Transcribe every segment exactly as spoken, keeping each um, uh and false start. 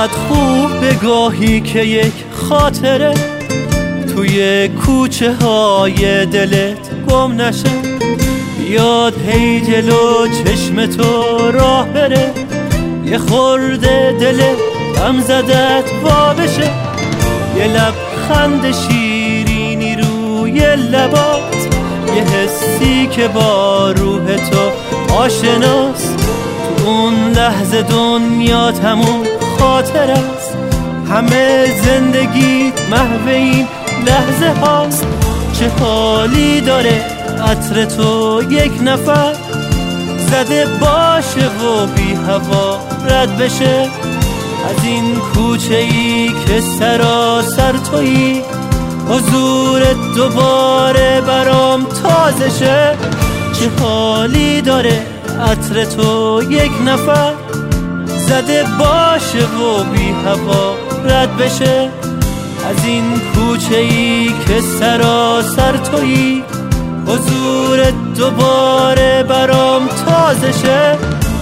چقدر خوب به گاهی که یک خاطره توی کوچه های دلت گم نشه، بیاد هی جلو چشم تو راه بره، یه خورده دلت غم زدت وا بشه، یه لبخند شیرینی روی لبات، یه حسی که با روح تو آشناست، تو اون لحظه دنیا تموم خاطر است، همه زندگی محو این لحظه هاست. چه حالی داره عطر تو یک نفر زده باشه و بی هوا رد بشه، از این کوچه ای که سراسر تویی، حضورت دوباره برام تازه شه. چه حالی داره عطر تو یک نفر زده باشه و بی هوا رد بشه، از این کوچه ای که سراسر تویی، حضورت دوباره برام تازه شه.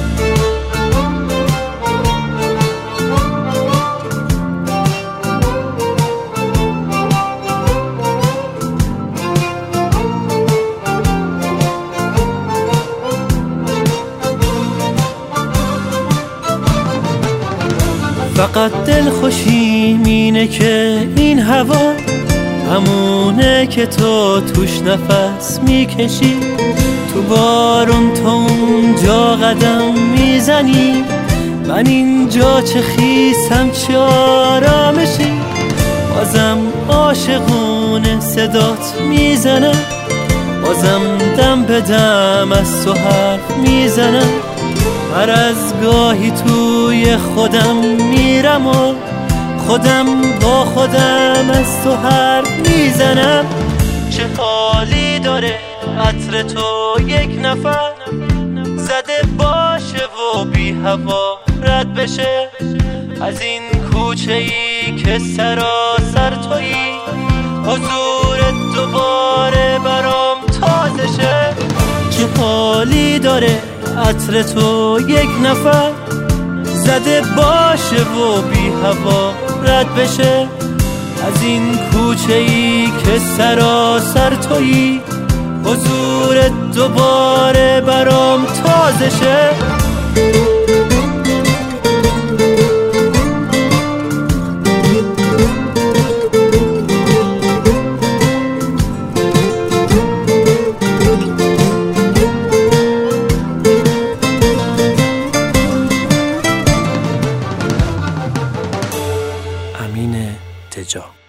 فقط دل خوشیم اینه که این هوا همونه که تو توش نفس میکشی، تو بارون تو اونجا قدم میزنی، من اینجا چه خیسم چه آرامشی، بازم عاشقونه صدات میزنم، بازم دم به دم از تو حرف میزنم، هر از گاهی توی خودم میرم و خودم با خودم از تو حرف میزنم. چه حالی داره عطر تو یک نفر زده باشه و بی هوا رد بشه، از این کوچه ای که سراسر تویی، حضورت دوباره برام تازه شه. چه حالی داره عطر تو یک نفر زده باشه و بی هوا رد بشه، از این کوچه ای که سراسر تویی، حضورت دوباره برام تازه شه. امین تجا.